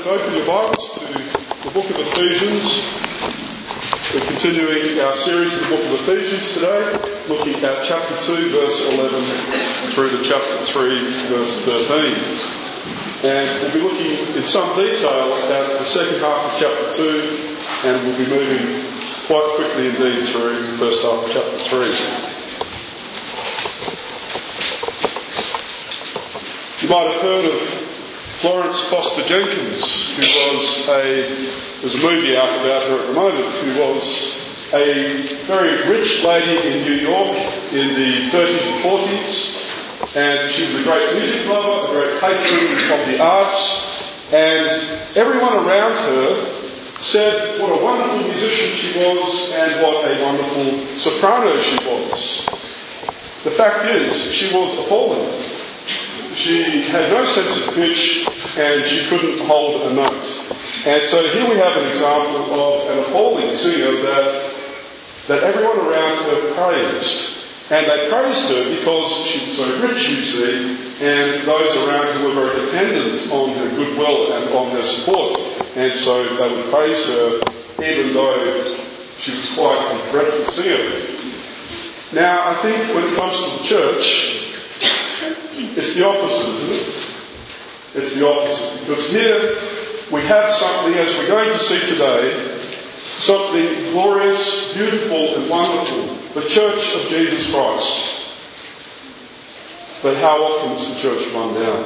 Friends, open your Bibles to the book of Ephesians. We're continuing our series in the book of Ephesians today, looking at chapter 2, verse 11 through to chapter 3, verse 13. And we'll be looking in some detail at the second half of chapter 2, and we'll be moving quite quickly indeed through the first half of chapter 3. You might have heard of Florence Foster Jenkins, who there's a movie out about her at the moment, who was a very rich lady in New York in the 30s and 40s, and she was a great music lover, a great patron of the arts, and everyone around her said what a wonderful musician she was and what a wonderful soprano she was. The fact is, she was appalling. She had no sense of pitch and she couldn't hold a note. And so here we have an example of an appalling singer that everyone around her praised. And they praised her because she was so rich, you see, and those around her were very dependent on her goodwill and on her support. And so they would praise her even though she was quite a dreadful singer. Now, I think when it comes to the church, it's the opposite, isn't it? It's the opposite. Because here we have something, as we're going to see today, something glorious, beautiful and wonderful. The Church of Jesus Christ. But how often is the church run down?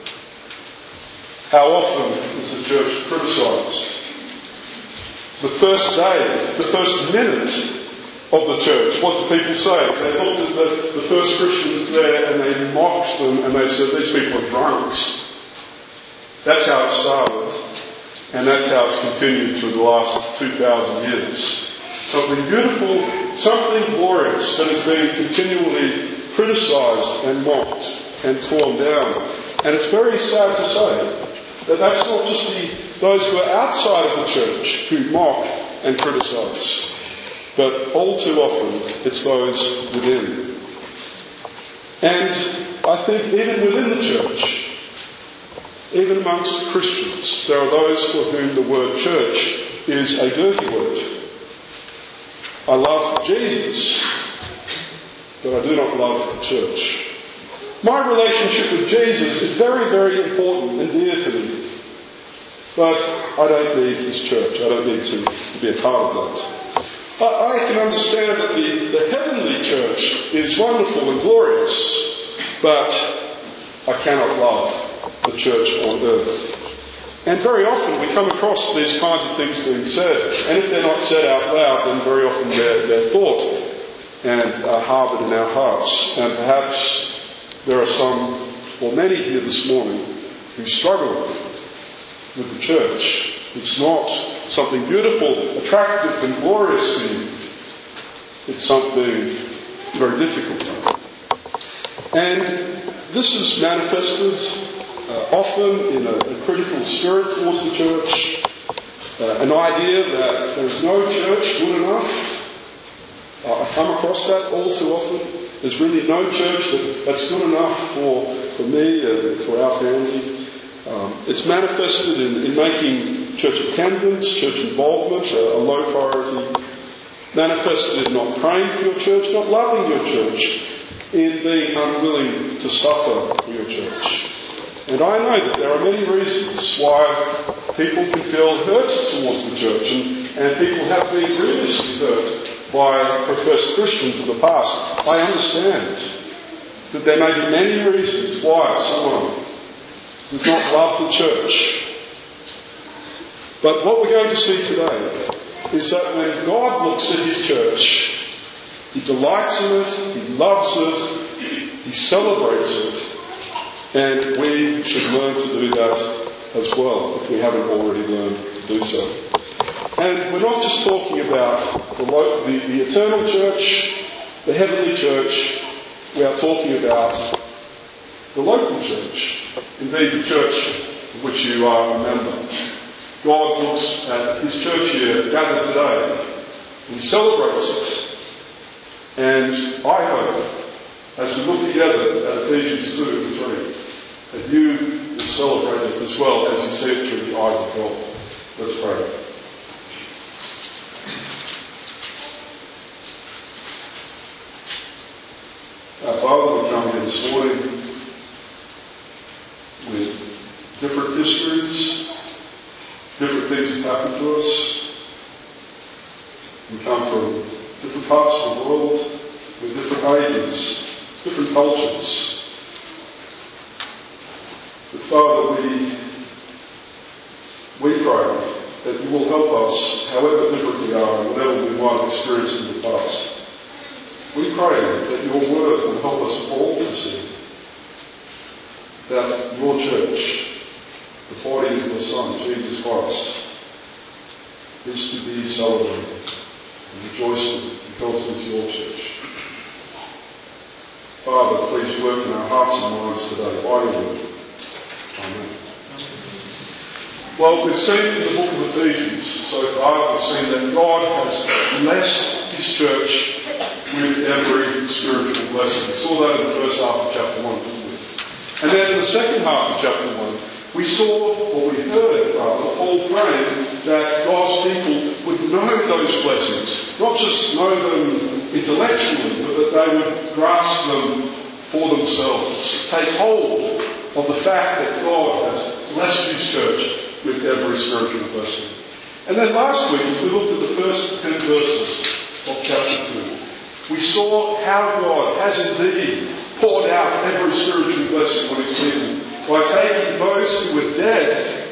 How often is the church criticised? The first day, the first minute of the church, what do people say? They looked at the first Christians there and they mocked them and they said, these people are drunks. That's how it started, and that's how it's continued through the last 2,000 years. Something beautiful, something glorious that is being continually criticised and mocked and torn down. And it's very sad to say that that's not just those who are outside of the church who mock and criticise, but all too often it's those within. And I think even within the church, even amongst Christians, there are those for whom the word church is a dirty word. I love Jesus, but I do not love the church. My relationship with Jesus is very, very important and dear to me. But I don't need his church. I don't need to be a part of that. I can understand that the heavenly church is wonderful and glorious, but I cannot love the church on earth. And very often we come across these kinds of things being said, and if they're not said out loud, then very often they're thought and are harboured in our hearts. And perhaps there are some, or many here this morning, who struggle with the church. It's not something beautiful, attractive and glorious to you. It's something very difficult. And this is manifested often in a critical spirit towards the church, an idea that there's no church good enough. I come across that all too often. There's really no church that's good enough for me and for our family. It's manifested in making church attendance, church involvement a low priority. Manifested in not praying for your church, not loving your church, in being unwilling to suffer for your church. And I know that there are many reasons why people can feel hurt towards the church, and people have been grievously hurt by professed Christians in the past. I understand that there may be many reasons why someone does not love the church. But what we're going to see today is that when God looks at his church, he delights in it, he loves it, he celebrates it, and we should learn to do that as well, if we haven't already learned to do so. And we're not just talking about the eternal church, the heavenly church. We are talking about the local church, indeed the church of which you are a member. God looks at his church here gathered today and celebrates it. And I hope, as we look together at Ephesians 2 and 3, that you will celebrate it as well as you see it through the eyes of God. Let's pray. Our Father, we come here this morning with different histories, different things that happen to us. We come from different parts of the world, with different ages, different cultures. But Father, we pray that you will help us, however different we are and whatever we might have experienced in the past. We pray that your word will help us all to see that your church, the body of your Son, Jesus Christ, is to be celebrated and rejoiced in because it is your church. Father, please work in our hearts and minds today by your word. Amen. Well, we've seen in the book of Ephesians so far, we've seen that God has blessed his church with every spiritual blessing. We saw that in the first half of chapter 1, didn't we? And then in the second half of chapter 1, we saw, or we heard rather, Paul praying that God's people would know those blessings, not just know them intellectually, but that they would grasp them for themselves, take hold of the fact that God has blessed his church with every spiritual blessing. And then last week, as we looked at the first 10 verses of chapter 2, we saw how God has indeed poured out every spiritual blessing on his people by taking those who were dead,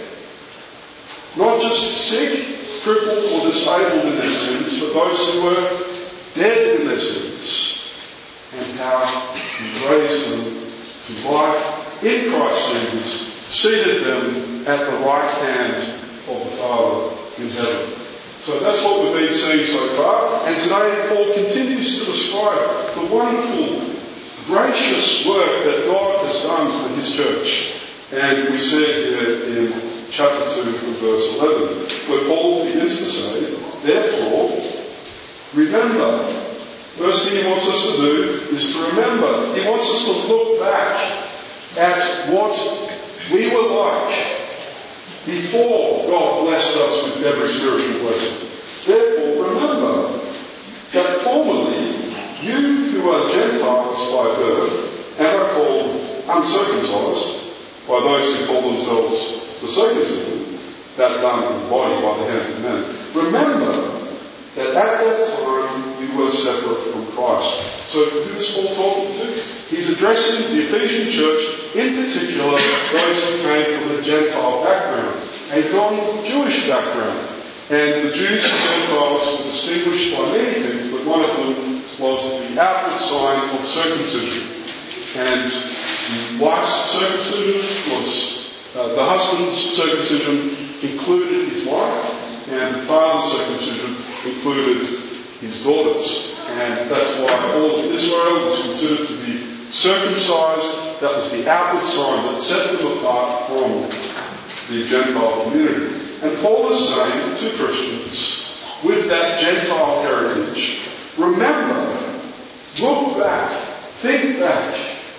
not just sick, crippled or disabled in their sins, but those who were dead in their sins, and how he raised them to life in Christ Jesus, seated them at the right hand of the Father in heaven. So that's what we've been seeing so far. And today Paul continues to describe the wonderful, gracious work that God has done for his church. And we see it here in chapter 2 and verse 11, where Paul begins to say, therefore, remember. First thing he wants us to do is to remember. He wants us to look back at what we were like before God blessed us with every spiritual blessing. Therefore, remember that formerly you who are Gentiles by birth and are called uncircumcised by those who call themselves the circumcision, that done in the body by the hands of men. Remember that at that time you were separate from Christ. So who is Paul talking to? He's addressing the Ephesian church, in particular those who came from a Gentile background, a non-Jewish background. And the Jews and Gentiles were distinguished by many things, but one of them was the outward sign of circumcision. And the wife's circumcision was, the husband's circumcision included his wife, and the father's circumcision included his daughters. And that's why all of Israel was considered to be circumcised. That was the outward sign that set them apart from the Gentile community. And Paul is saying to Christians with that Gentile heritage, remember, look back, think back.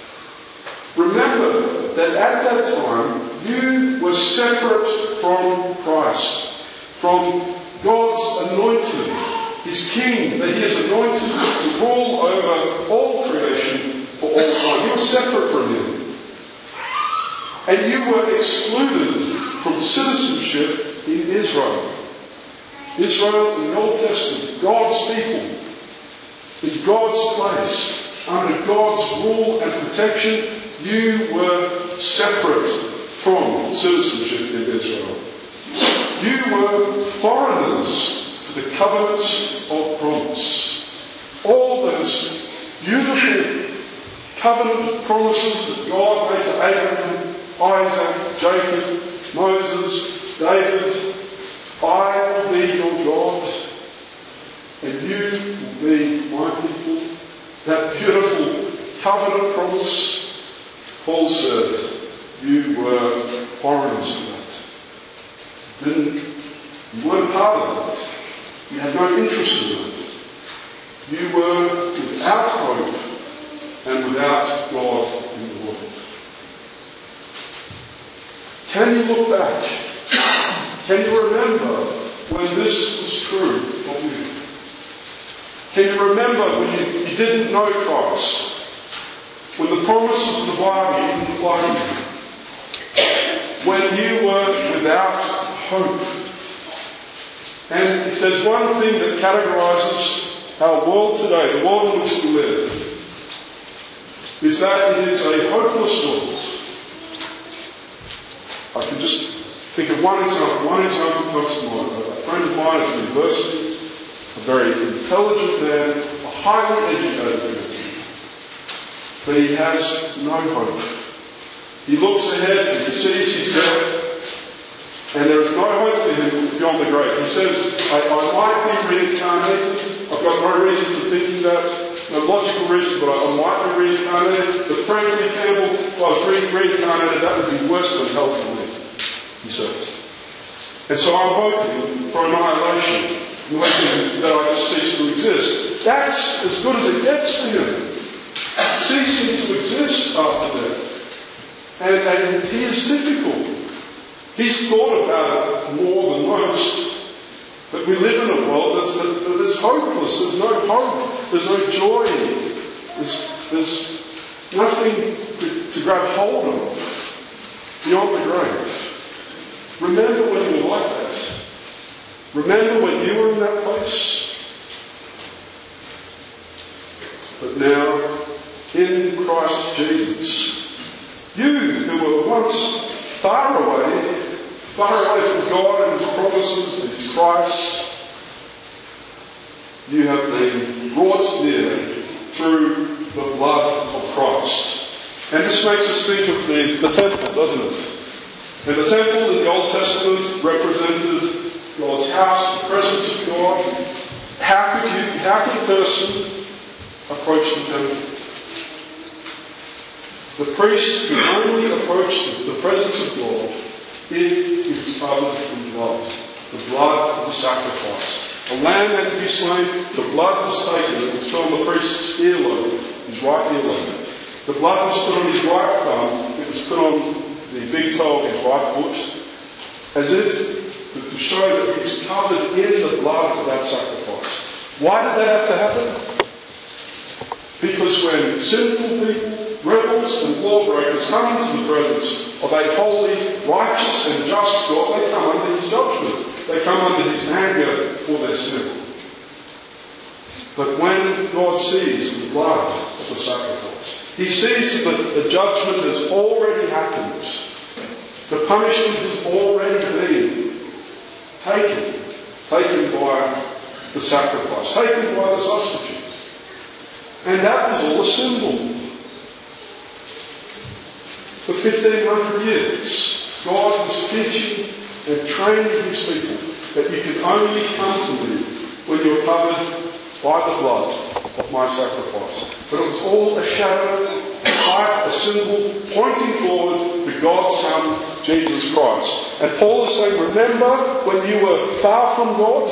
Remember that at that time you were separate from Christ, from God's anointed, his king, that he has anointed to rule over all creation for all time. You were separate from him. And you were excluded from citizenship in Israel. Israel in the Old Testament, God's people, in God's place, under God's rule and protection, you were separate from citizenship in Israel. You were foreigners to the covenants of promise. All those beautiful covenant promises that God made to Abraham, Isaac, Jacob, Moses, David. I will be your God, and you will be my people. That beautiful covenant promise, Paul said, you were foreigners to that. You weren't part of that. You had no interest in that. You were without hope and without God in the world. Can you look back? Can you remember when this was true of you? Can you remember when you didn't know Christ? When the promises of the Bible didn't apply to you? When you were without hope? And if there's one thing that categorises our world today, the world in which we live, is that it is a hopeless world. I can just think of one example. One example comes to mind. A friend of mine at university, a very intelligent man, a highly educated man, but he has no hope. He looks ahead and he sees his death, and there is no hope for him beyond the grave. He says, I might be reincarnated. I've got no reason for thinking that, no logical reason, but I might be reincarnated. But frankly, Campbell, if I was reincarnated, that would be worse than hell for me, he says. And so I'm hoping for annihilation, hoping that I just cease to exist. That's as good as it gets for him. Ceasing to exist after death. And he is difficult. He's thought about it more than most. But we live in a world that's hopeless. There's no hope. There's no joy. There's nothing to grab hold of beyond the grave. Remember when you were like that. Remember when you were in that place. But now, in Christ Jesus, you who were once far away from God and His promises and His Christ, you have been brought near through the blood of Christ. And this makes us think of the temple, doesn't it? And the temple in the Old Testament represented God's house, the presence of God. How could a person approach the temple? The priest could only approach the presence of God if he was covered in blood, the blood of the sacrifice. A lamb had to be slain, the blood was taken, it was put on the priest's earlobe, his right earlobe. The blood was put on his right thumb, it was put on the big toe of his right foot, as if to show that he was covered in the blood of that sacrifice. Why did that have to happen? Because when sinful people, rebels and lawbreakers come into the presence of a holy, righteous and just God, they come under His judgment. They come under His anger for their sin. But when God sees the blood of the sacrifice, He sees that the judgment has already happened. The punishment has already been taken by the sacrifice, taken by the substitute. And that was all a symbol. For 1,500 years, God was teaching and training His people that you can only come to me when you are covered by the blood of my sacrifice. But it was all a shadow, a type, a symbol, pointing forward to God's Son, Jesus Christ. And Paul is saying, remember when you were far from God,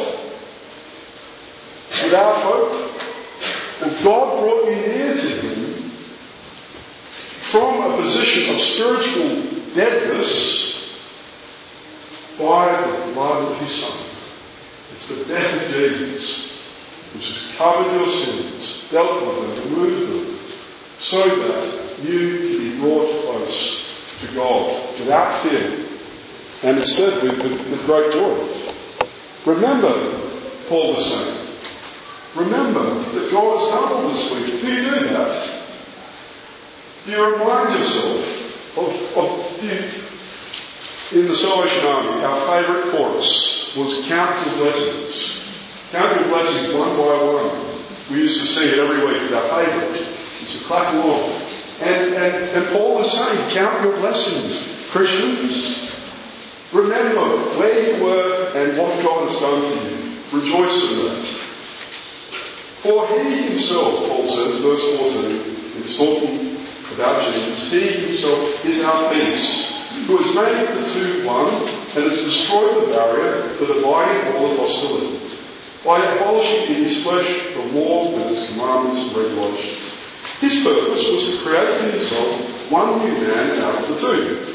without hope? Well, God brought you near to Him from a position of spiritual deadness by the blood of His Son. It's the death of Jesus which has covered your sins, dealt with them, removed them, so that you can be brought close to God without fear, and instead with great joy. Remember, Paul was saying, remember that God has done all this for you. Do you do that? Do you remind yourself of in the Salvation Army, our favourite chorus was Count Your Blessings. Count your blessings one by one. We used to sing it every week. It's our favourite. It's a clap along. And Paul is saying, count your blessings, Christians. Remember where you were and what God has done for you. Rejoice in that. For He Himself, Paul says, verse 14, He's talking about Jesus, He Himself is our peace, who has made the two one and has destroyed the barrier, the dividing wall of hostility, by abolishing in His flesh the law with its commandments and regulations. His purpose was to create in Himself one new man out of the two,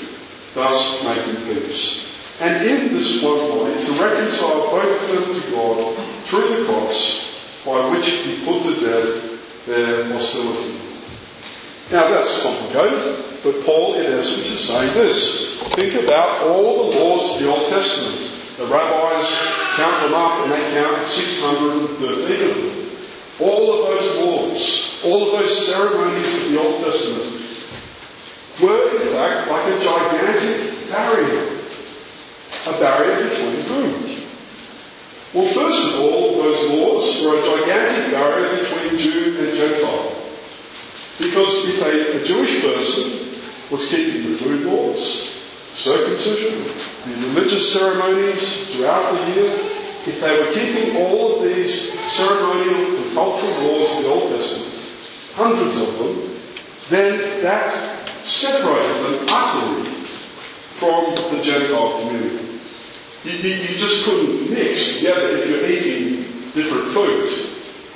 thus making peace. And in this one body to reconcile both of them to God through the cross, by which he put to death their hostility. Now that's complicated, but Paul in essence is saying this. Think about all the laws of the Old Testament. The rabbis count them up and they count 613 of them. All of those laws, all of those ceremonies of the Old Testament were in fact like a gigantic barrier. A barrier between whom? Well, first of all, those laws were a gigantic barrier between Jew and Gentile. Because if a Jewish person was keeping the food laws, circumcision, the religious ceremonies throughout the year, if they were keeping all of these ceremonial and cultural laws of the Old Testament, hundreds of them, then that separated them utterly from the Gentile community. You just couldn't mix together if you're eating different food.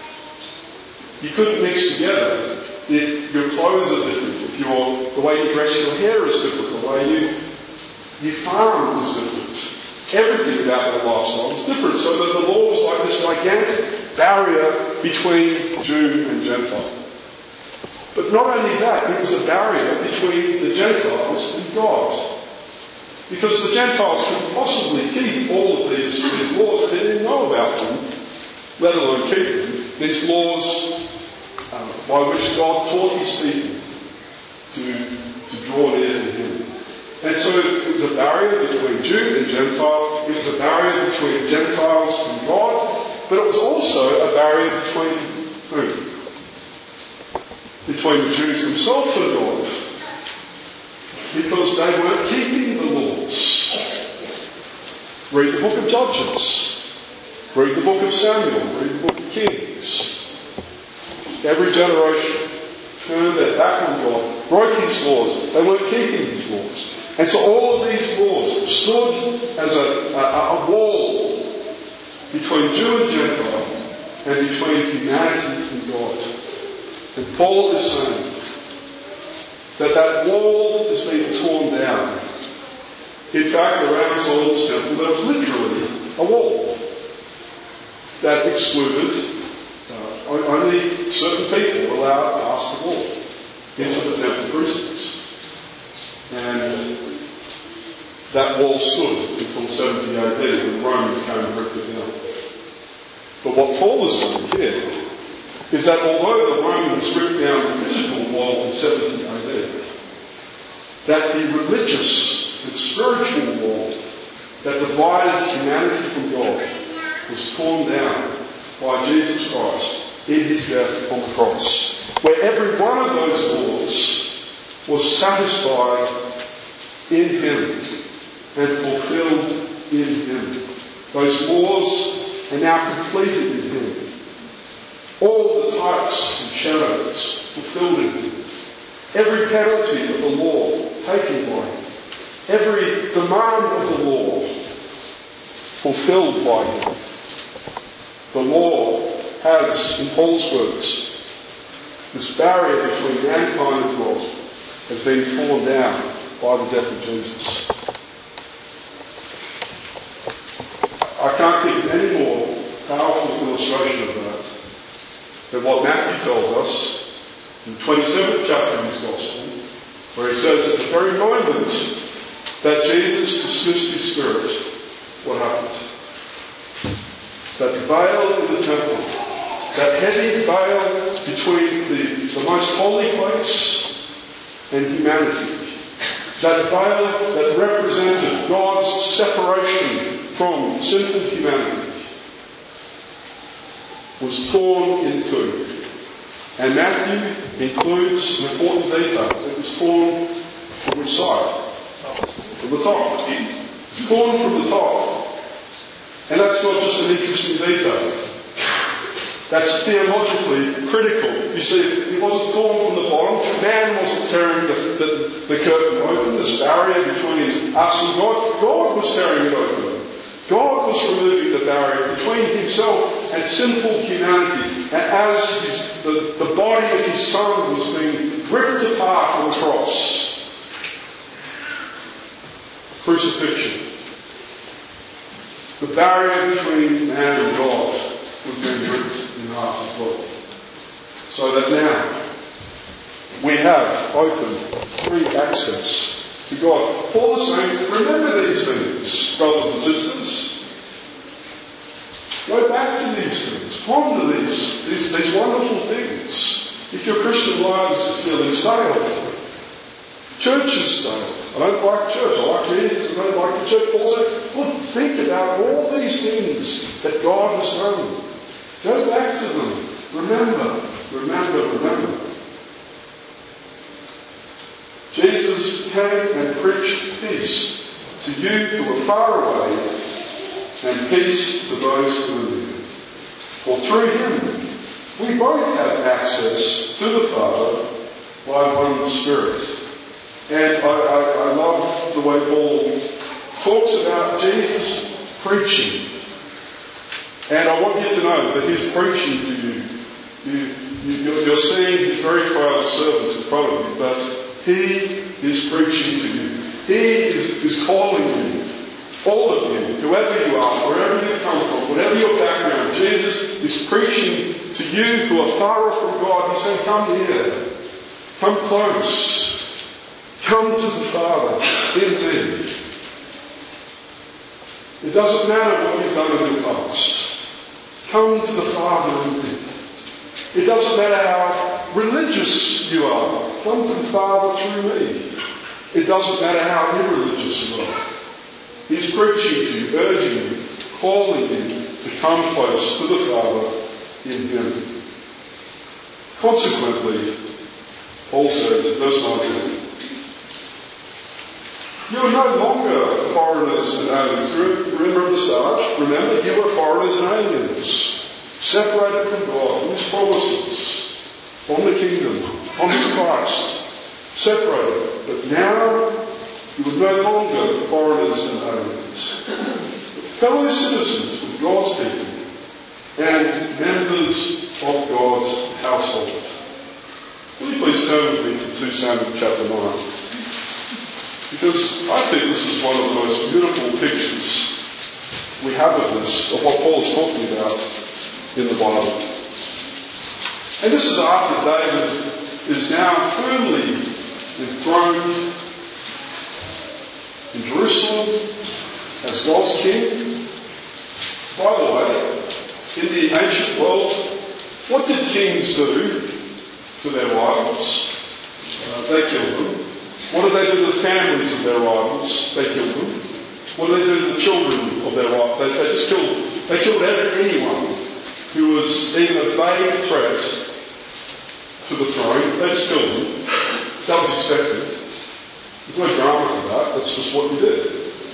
You couldn't mix together if your clothes are different, if the way you dress your hair is different, the way you farm is different. Everything about their lifestyle is different. So that the law was like this gigantic barrier between Jew and Gentile. But not only that, it was a barrier between the Gentiles and God. Because the Gentiles couldn't possibly keep all of these laws. They didn't know about them, let alone keep them. These laws by which God taught his people to draw near to him. And so it was a barrier between Jew and Gentile. It was a barrier between Gentiles and God. But it was also a barrier between whom? Between the Jews themselves and God. Because they weren't keeping the laws. Read the book of Judges. Read the book of Samuel. Read the book of Kings. Every generation turned their back on God, broke his laws. They weren't keeping his laws. And so all of these laws stood as a wall between Jew and Gentile and between humanity and God. And Paul is saying that wall is being torn down. In fact, around Solomon's temple there was literally a wall that excluded only certain people were allowed to pass the wall into the temple precincts. And that wall stood until 70 AD when the Romans came and ripped it down. But what Paul is saying here is that although the Romans ripped down the physical wall in 70 AD, that the religious and spiritual wall that divided humanity from God was torn down by Jesus Christ in his death on the cross, where every one of those laws was satisfied in him and fulfilled in him. Those laws are now completed in him. All the types and shadows fulfilled in him. Every penalty of the law taken by him. Every demand of the law fulfilled by him. The law has, in Paul's words, this barrier between mankind and God has been torn down by the death of Jesus. I can't think of any more powerful illustration of that than what Matthew tells us in the 27th chapter of his Gospel, where he says at the very moment that Jesus dismissed his spirit, what happened? That veil in the temple, that heavy veil between the most holy place and humanity, that veil that represented God's separation from sinful humanity, was torn in two. And Matthew includes an important detail. It was torn from which side? From the top. It's torn from the top. And that's not just an interesting detail. That's theologically critical. You see, it wasn't torn from the bottom. Man wasn't tearing the curtain open, this barrier between us and God. God was tearing it open. God was removing the barrier between himself and sinful humanity. And as the body of his Son was being ripped apart on the cross, crucifixion. The barrier between man and God was being ripped in half as well. So that now we have open, free access to God. Paul is saying, remember these things, brothers and sisters. Go back to these things. Ponder these wonderful things. If your Christian life is just feeling stale, church is stale. I don't like church. I like meetings. I don't like the church. Paul said, well, think about all these things that God has done. Go back to them. Remember. Jesus came and preached peace to you who are far away and peace to those who are near. For through him we both have access to the Father by one Spirit. And I love the way Paul talks about Jesus preaching. And I want you to know that he's preaching to you. You're seeing his very proud servant in front of you, but he is preaching to you. He is calling you, all of you, whoever you are, wherever you come from, whatever your background. Jesus is preaching to you who are far off from God. He's saying, come here. Come close. Come to the Father in me. It doesn't matter what you've done in your past. Come to the Father in me. It doesn't matter how religious you are. Come to the Father through me. It doesn't matter how irreligious you are. He's preaching to you, urging you, calling you to come close to the Father in him. Consequently, Paul says, verse 19, you are no longer foreigners and aliens. Remember at the start? Remember, you were foreigners and aliens, separated from God, from his promises, from the kingdom, from his Christ, separated. But now, you are no longer foreigners and aliens, but fellow citizens with God's people and members of God's household. Will you please turn with me to 2 Samuel chapter 9? Because I think this is one of the most beautiful pictures we have of this, of what Paul is talking about in the Bible. And this is after David is now firmly enthroned in Jerusalem as God's king. By the way, in the ancient world, what did kings do to their rivals? They killed them. What did they do to the families of their rivals? They killed them. What did they do to the children of their rivals? They killed anyone who was even a vague threat to the throne. They just killed them. That was expected. There's no drama to that. That's just what you did.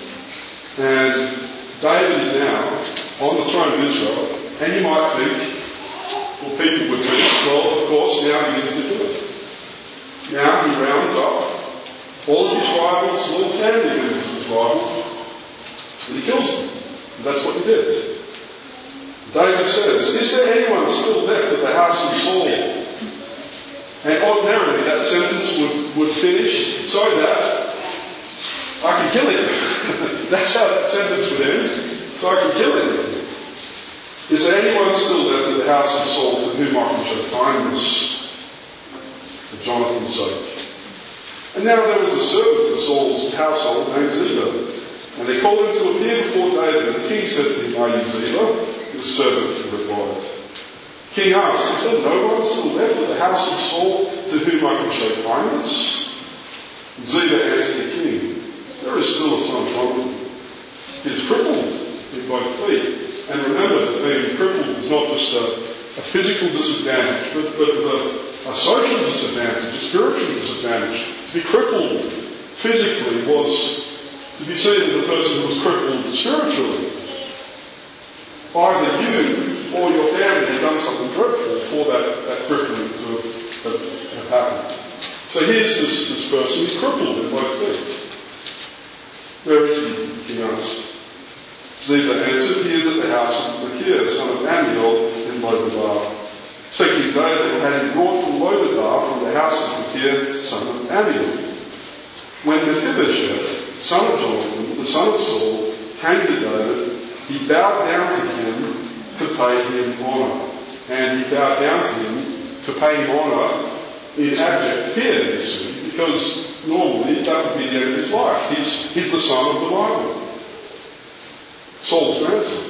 And David is now on the throne of Israel. And you might think, well, people would think, well, of course, now he begins to do it. Now he rounds up all of his rivals, all the family members of his rivals, and he kills them. And that's what he did. David says, is there anyone still left of the house of Saul? And ordinarily that sentence would finish so that I can kill him. That's how that sentence would end. So I can kill him. Is there anyone still left of the house of Saul to whom I can show kindness for Jonathan's sake? And now there was a servant of Saul's household named Ziba. And they called him to appear before David. And the king said to him, are you Ziba? The servant replied. King asked, is there no one still left of the house of Saul to whom I can show kindness? And Ziba answered the king, there is still a son Jonathan. He is crippled in both feet. And remember that being crippled is not just a physical disadvantage, but a social disadvantage, a spiritual disadvantage. To be crippled physically was to be seen as a person who was crippled spiritually. Either you or your family had done something dreadful for that crippling to have happened. So here's this person who's crippled in both feet. Where is he? He asked. Ziba answered, he is at the house of Machir, son of Amiel, in Lodebar. So King David had him brought from Lodebar, from the house of Machir, son of Amiel. When Mephibosheth, son of Jonathan, the son of Saul, came to David. He bowed down to him to pay him honour. And he bowed down to him to pay him honour in abject fear, you see, because normally that would be the end of his life. He's the son of the rival, Saul's grandson.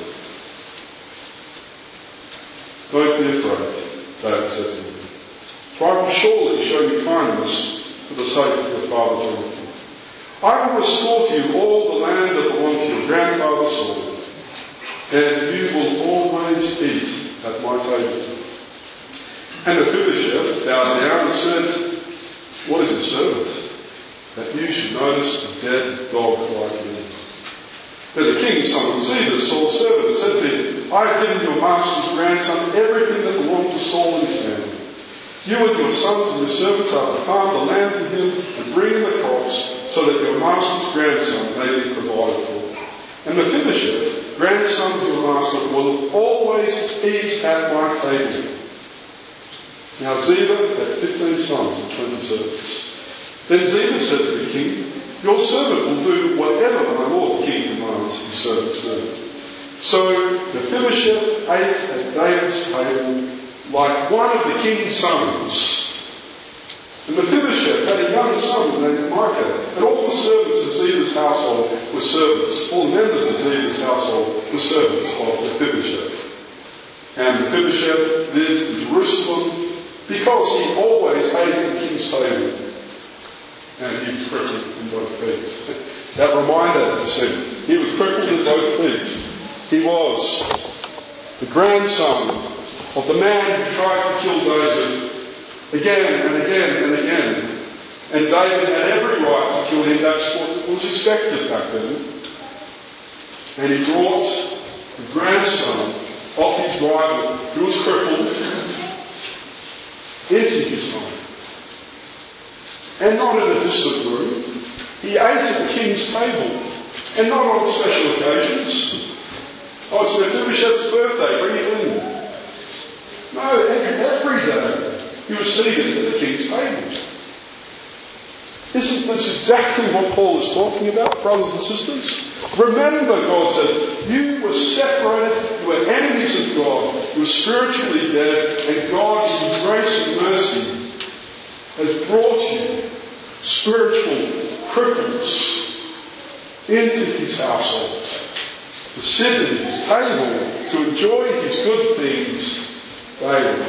Don't be afraid, David said to him. For I will surely show you kindness for the sake of your father Jonathan. I will restore to you all the land that belonged to your grandfather Saul, and you will always eat at my table. And Mephibosheth bowed down and said, What is your servant, that you should notice a dead dog like me? Then the king summoned Ziba, Saul's servant, and said to him, I have given your master's grandson everything that belonged to Saul and his family. You and your sons and your servants are to farm the land for him and bring in the crops, so that your master's grandson may be provided for. And Mephibosheth, grandson of your master, will always eat at my table. Now Ziba had 15 sons and 20 servants. Then Ziba said to the king, Your servant will do whatever my lord the king commands his servants do. So Mephibosheth ate at David's table like one of the king's sons. And Mephibosheth had a young son named Micah, and all the servants of Ziba's household were servants. All the members of Ziba's household were servants of Mephibosheth. And Mephibosheth lived in Jerusalem because he always ate at the king's table. And he was crippled in both feet. That reminder, you see, he was crippled in both feet. He was the grandson of the man who tried to kill David again and again and again. And David had every right to kill him. That's what was expected back then. And he brought the grandson of his rival, who was crippled, into his home. And not in a distant room. He ate at the king's table. And not on special occasions. Oh, it's Mephibosheth's birthday, bring it in. No, every day he was seated at the king's table. Isn't this exactly what Paul is talking about, brothers and sisters? Remember, God said, you were separated, you were enemies of God, you were spiritually dead, and God, in grace and mercy, has brought you, spiritual cripples, into his household, to sit at his table, to enjoy his good things daily.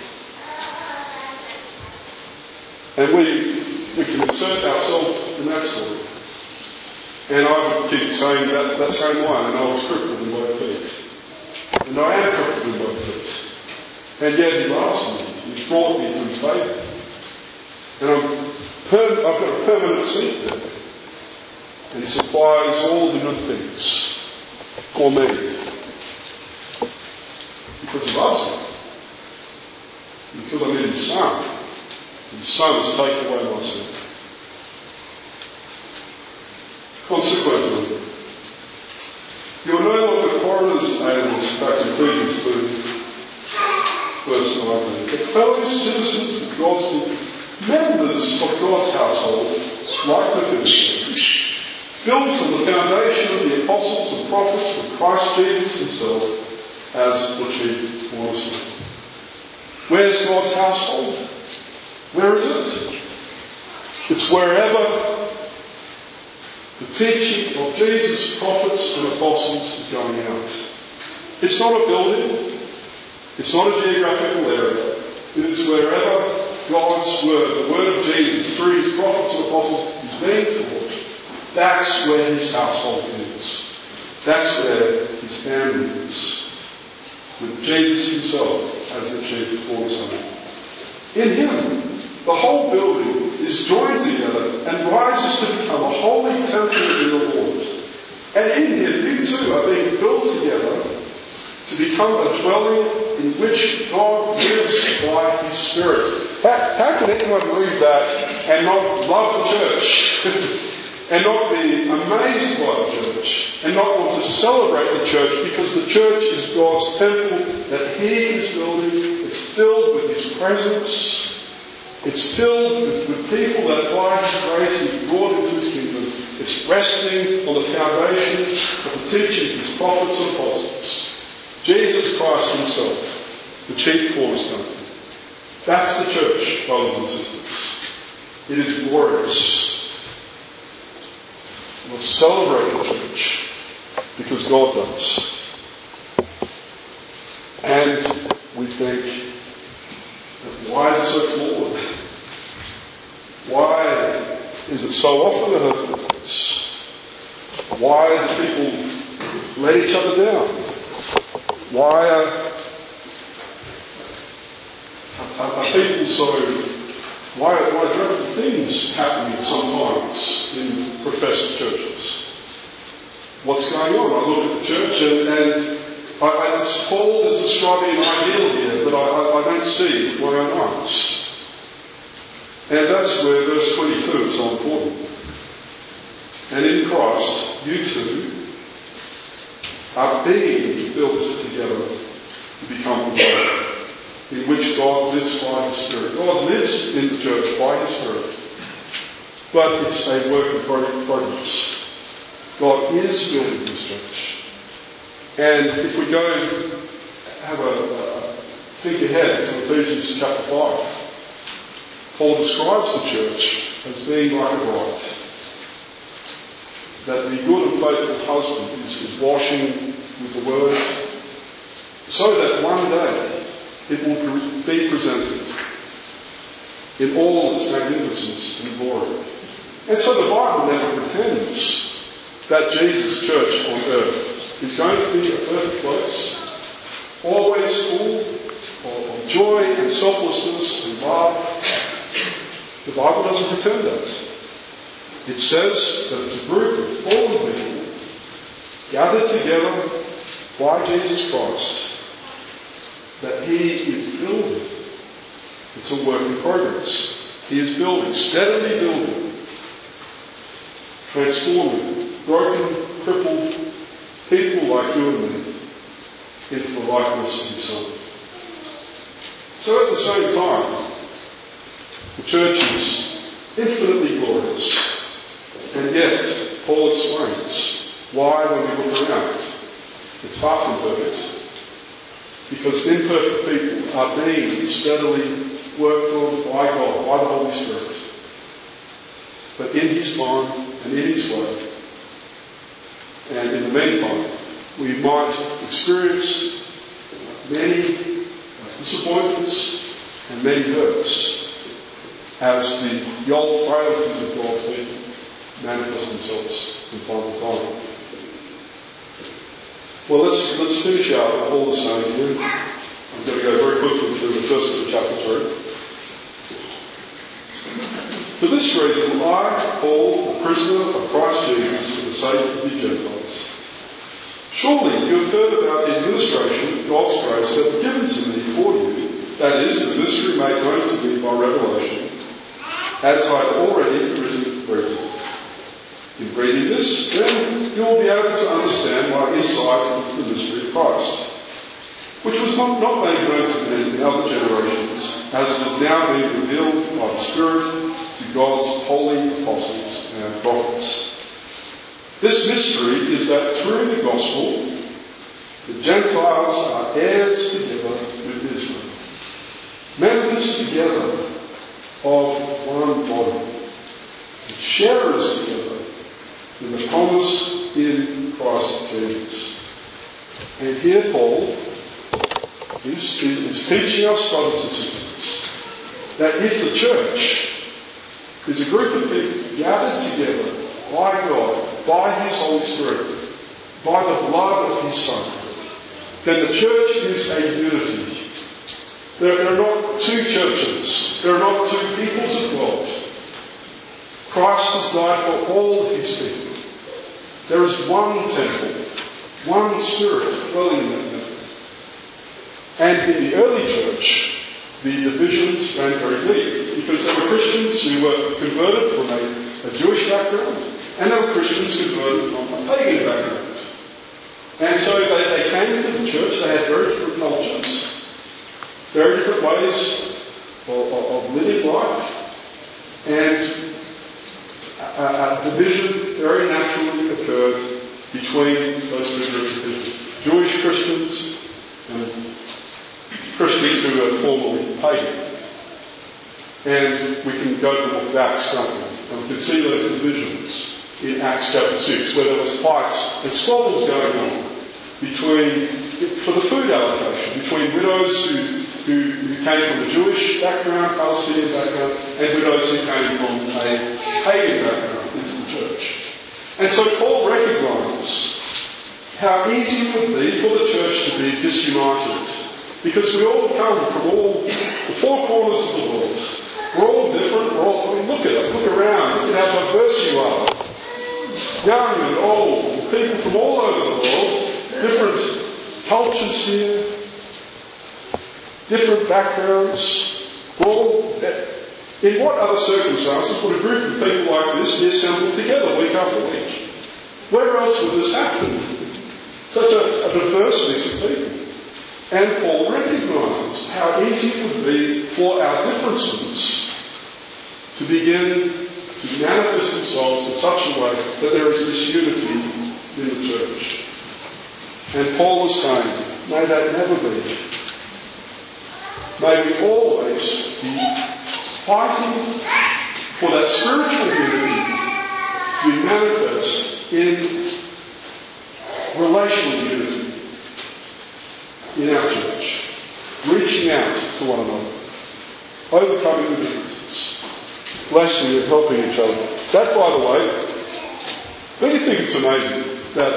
And we can insert ourselves in that story. And I would keep saying that same line, and I was crippled in both feet. And I am crippled in both feet. And yet he loves me. He's brought me to his table. And I've got a permanent seat there. And he supplies all the good things for me. Because he loves me. Because I'm in his son. His son has taken away my sin. Consequently, you are no longer foreigners and aliens, back in Ephesians 2, verse 19, but fellow citizens of God's people, members of God's household, like Mephibosheth, built on the foundation of the apostles and prophets of Christ Jesus himself as the chief cornerstone. Where's God's household? Where is it? It's wherever the teaching of Jesus, prophets and apostles is going out. It's not a building. It's not a geographical area. It is wherever God's word, the word of Jesus, through his prophets and apostles, is being taught. That's where his household is. That's where his family is. With Jesus himself as the chief cornerstone. In him, the whole building is joined together and rises to become a holy temple in the Lord. And in him, you too are being built together to become a dwelling in which God lives by his Spirit. How can anyone read that and not love the church? And not be amazed by the church? And not want to celebrate the church, because the church is God's temple that he is building. It's filled with his presence. It's filled with people that by his grace he's brought into his kingdom. It's resting on the foundation of the teaching of his prophets and apostles. Jesus Christ himself, the chief cornerstone. That's the church, brothers and sisters. It is glorious. We'll celebrate the church because God does. And we think, why is it so flawed? Why is it so often a hurtful place? Why do people let each other down? Why are people so... Why dreadful things happening sometimes in professed churches? What's going on? I look at the church and Paul is describing an ideal here that I don't see with my own eyes. And that's where verse 22 is so important. And in Christ, you two are being built together to become one, in which God lives by His Spirit. God lives in the church by His Spirit. But it's a work in progress. God is building His church. And if we go have a think ahead to Ephesians chapter 5, Paul describes the church as being like a bride. That the good and faithful husband is washing with the word, so that one day it will be presented in all its magnificence and glory. And so the Bible never pretends that Jesus' church on earth is going to be a perfect place, always full of joy and selflessness and love. The Bible doesn't pretend that. It says that it's a group of fallen people gathered together by Jesus Christ, that He is building. It's a work in progress. He is building, steadily building, transforming broken, crippled people like you and me into the likeness of His Son. So at the same time, the church is infinitely glorious. And yet, Paul explains why when we look around, it's far from perfect. Because imperfect people are being steadily worked on by God, by the Holy Spirit. But in His time and in His way. And in the meantime, we might experience many disappointments and many hurts as the old frailties of God's people manifest themselves from time to time. Well, let's finish out with Paul is saying here. I'm going to go very quickly through the first of chapter 3. For this reason, I, Paul, a prisoner of Christ Jesus, for the sake of the Gentiles. Surely you have heard about the administration of God's grace that was given to me for you, that is, the mystery made known to me by revelation, as I had already read. In reading this, then you will be able to understand my insight into the mystery of Christ, which was not made known to men in other generations, as it has now been revealed by the Spirit to God's holy apostles and prophets. This mystery is that through the gospel, the Gentiles are heirs together with Israel, members together of one body, and sharers together in the promise in Christ Jesus. And here Paul is teaching us, brothers and sisters, that if the church is a group of people gathered together by God, by His Holy Spirit, by the blood of His Son, then the church is a unity. There are not two churches. There are not two peoples of God. Christ has died for all of His people. There is one temple, one Spirit dwelling in that temple. And in the early church, the divisions ran very deep, because there were Christians who were converted from a Jewish background, and there were Christians converted from a pagan background. And so they came into the church. They had very different cultures, very different ways of living life, and a division very naturally occurred between those two groups of people. Jewish Christians and Christians who were formerly pagan. And we can go to the book of Acts, can't we? And we can see those divisions in Acts chapter 6, where there was fights and squabbles going on for the food allocation, between widows who came from a Jewish background, Palestinian background, and widows who came from a pagan background into the church. And so Paul recognises how easy it would be for the church to be disunited, because we all come from all the four corners of the world. We're all different. Look at it. Look around. Look at how diverse you are. Young and old, people from all over the world, different cultures here, different backgrounds. In what other circumstances would a group of people like this be assembled together week after week? Where else would this happen? Such a diverse mix of people. And Paul recognises how easy it would be for our differences to begin to manifest themselves in such a way that there is disunity in the church. And Paul is saying, may that never be. May we always be fighting for that spiritual unity to be manifest in relational unity in our church, reaching out to one another, overcoming the differences, blessing and helping each other. That, by the way, don't you think it's amazing that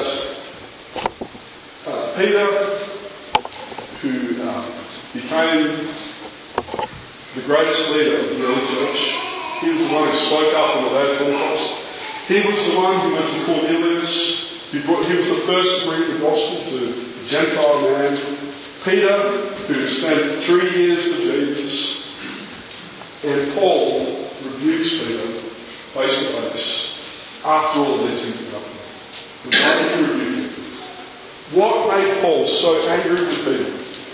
Peter, who became the greatest leader of the early church, he was the one who spoke up on the day of Pentecost. He was the one who went to Cornelius. He was the first to bring the gospel to the Gentile man. Peter, who spent 3 years with Jesus. And Paul rebukes Peter face to face after all of these things have happened. Why did he rebuke him? What made Paul so angry with Peter?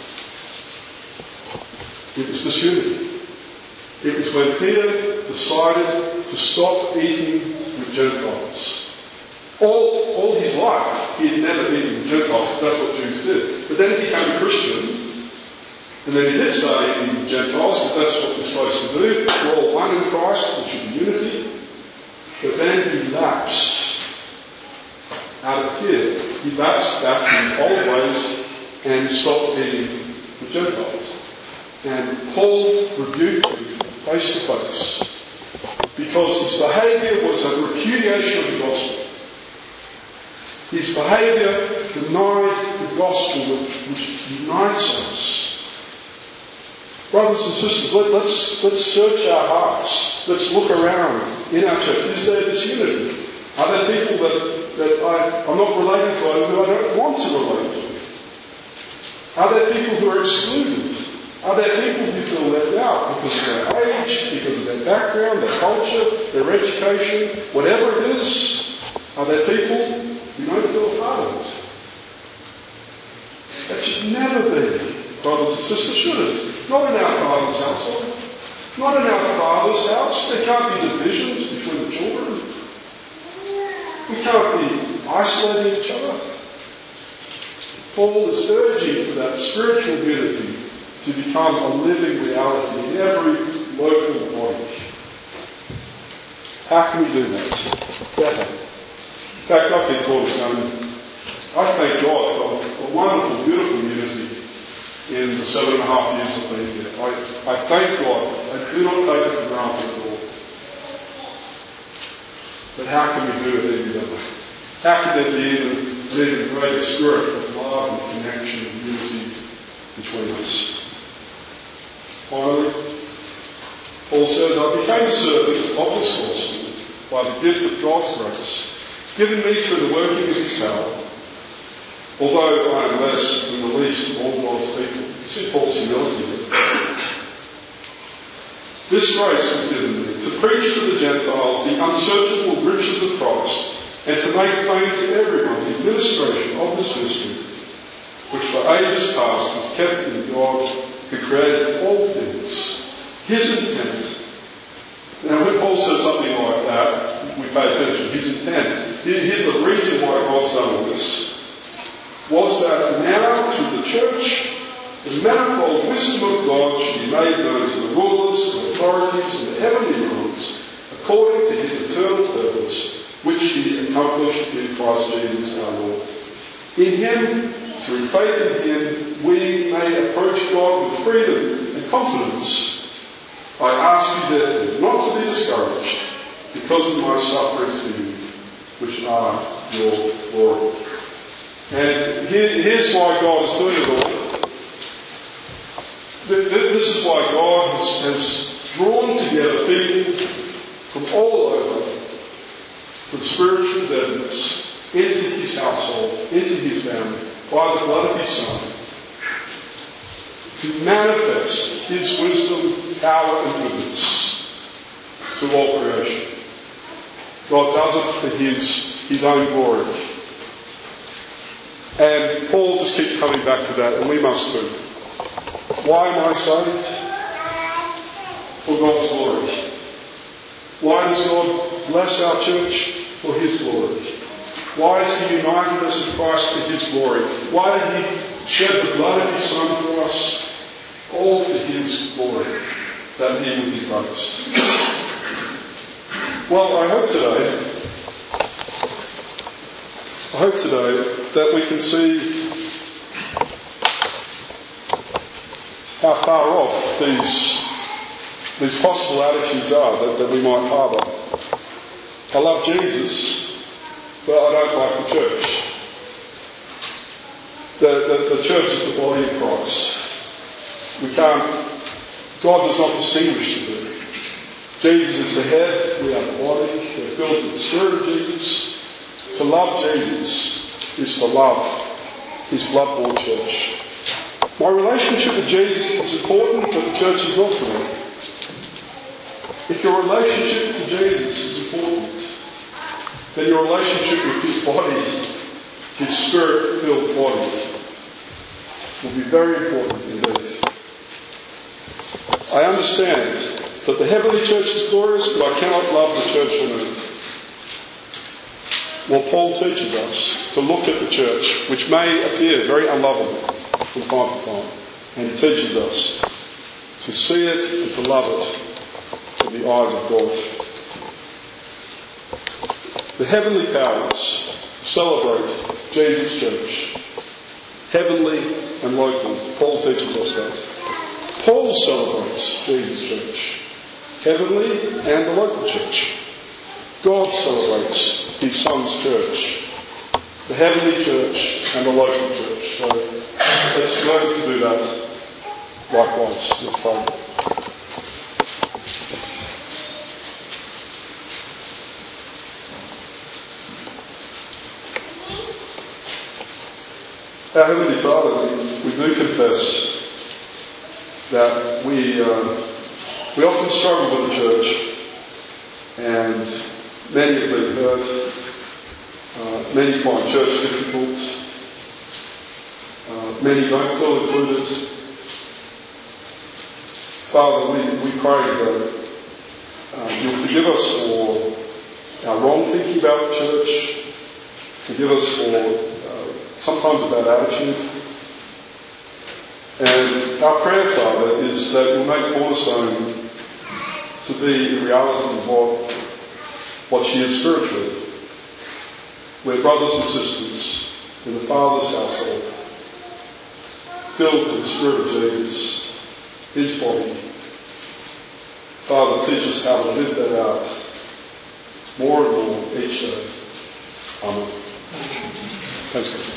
It was disunity. It was when Peter decided to stop eating with Gentiles. All his life, he had never eaten with Gentiles, because that's what Jews did. But then he became a Christian, and then he did start eating with Gentiles, because that's what we're supposed to do. We're all one in Christ, there should be unity. But then he lapsed out of fear. He lapsed back to his old ways and stopped eating with Gentiles. And Paul rebuked him face to face, because his behaviour was a repudiation of the gospel. His behaviour denied the gospel which unites us. Brothers and sisters, let's search our hearts. Let's look around in our church. Is there disunity? Are there people that I'm not relating to, who I don't want to relate to? Are there people who are excluded? Are there people who feel left out because of their age, because of their background, their culture, their education, whatever it is? Are there people who don't feel part of it? That should never be, brothers and sisters, should it? Not in our Father's household. Not in our Father's house. There can't be divisions between the children. We can't be isolating each other. Paul is urging for that spiritual unity to become a living reality in every local body. How can we do that? Better. In fact, I think Paul is saying, I thank God for a wonderful, beautiful unity in the 7.5 years I've been here. I thank God. I do not take it for granted at all. But how can we do it any better? How can there be an even greater spirit of love and connection and unity between us? Finally, Paul says, I became a servant of this gospel by the gift of God's grace, given me through the working of his power, although I am less than the least of all God's people. You see Paul's humility there. This grace was given me to preach to the Gentiles the unsearchable riches of Christ, and to make plain to everyone the administration of this mystery, which for ages past was kept in God, who created all things. His intent. Now when Paul says something like that, we pay attention. His intent. Here's the reason why God's done all this. Was that now through the church, the manifold wisdom of God should be made known to the rulers, the authorities, and the heavenly rulers, according to his eternal purpose, which he accomplished in Christ Jesus our Lord. In him, through faith in him, we may approach God with freedom and confidence. I ask you therefore not to be discouraged because of my sufferings for you, which are your glory. And here's why God is doing it all. This is why God has drawn together people from all over, from spiritual deadness, into his household, into his family, by the blood of his Son, to manifest his wisdom, power and goodness to all creation. God does it for his own glory. And Paul just keeps coming back to that, and we must too. Why am I saved? For God's glory. Why does God bless our church? For his glory. Why has he united us in Christ for his glory? Why did he shed the blood of his Son for us? All for his glory, that he would be praised. Well, I hope today that we can see how far off these possible attitudes are that we might harbour. I love Jesus, but I don't like the church. The church is the body of Christ. God does not distinguish the two. Jesus is the head, we are the body, we're filled with the Spirit of Jesus. To love Jesus is to love his blood-bought church. My relationship with Jesus is important, but the church is not to me. If your relationship to Jesus is important, then your relationship with his body, his Spirit-filled body, will be very important indeed. I understand that the heavenly church is glorious, but I cannot love the church on earth. Well, Paul teaches us to look at the church, which may appear very unlovable from time to time, and he teaches us to see it and to love it in the eyes of God. The heavenly powers celebrate Jesus' church, heavenly and local. Paul teaches us that. Paul celebrates Jesus' church, heavenly and the local church. God celebrates his Son's church, the heavenly church and the local church. So let's learn to do that likewise. Let's pray. Our Heavenly Father, we do confess that we often struggle with the church, and many have been hurt. Many find church difficult. Many don't feel included. Father, we pray that you'll forgive us for our wrong thinking about the church. Forgive us for sometimes a bad attitude. And our prayer, Father, is that you'll make Cornerstone to be in reality what she is spiritually. We're brothers and sisters in the Father's household, filled with the Spirit of Jesus, his body. Father, teach us how to live that out more and more each day. Amen. Thanks, God.